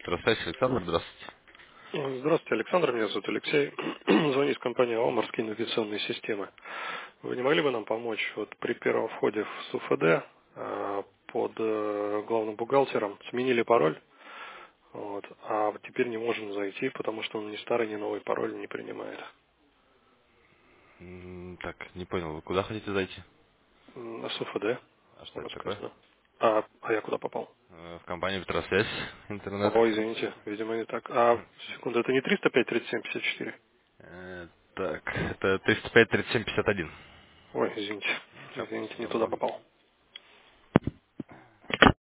Здравствуйте, Александр, здравствуйте. Здравствуйте, Александр. Меня зовут Алексей. Звоню из компании АО «Морские навигационные системы». Вы не могли бы нам помочь вот при первом входе в СУФД под главным бухгалтером сменили пароль, вот, а вот теперь не можем зайти, потому что он ни старый, ни новый пароль не принимает. Так, не понял, вы куда хотите зайти? СУФД А что у это вас такое? сказано. А я куда попал? В компании Петросвязь, интернет. О, извините, видимо не так. Секунду, это не 305-37-54? Так, это 305-37-51. Ой, извините, Сейчас, извините, не туда добро. попал.